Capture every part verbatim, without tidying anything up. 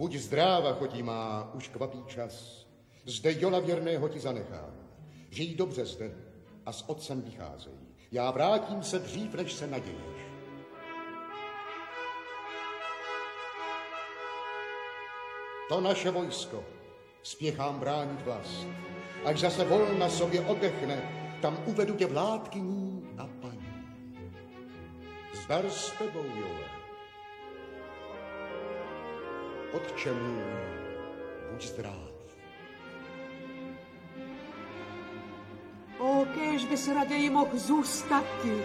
Buď zdráva, chodí má, už kvapí čas. Zde Jola věrného ti zanechám. Žij dobře zde a s otcem vycházej. Já vrátím se dřív, než se naděješ. To naše vojsko spěchám bránit vlast. Až zase volna sobě oddechne, tam uvedu tě vládkyní a paní. Zdar s tebou, Jole. Otče můj, buď zdrav. O, kéž by se raději mohl zůstat ti.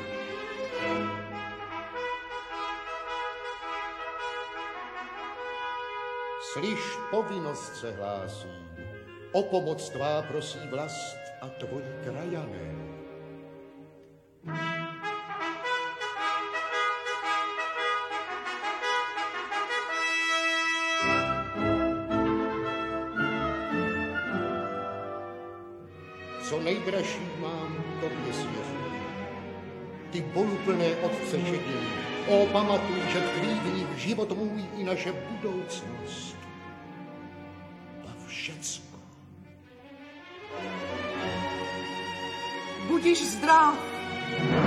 Slyš, povinnost se hlásí, o pomoc tvá prosí vlast a tvoji krajané. Co nejdražší mám, tobě svěřuji. Ty boluplné otce šediny, o, pamatuj, že tkví v nich život můj i naše budoucnost. A všecko. Budiš zdrav.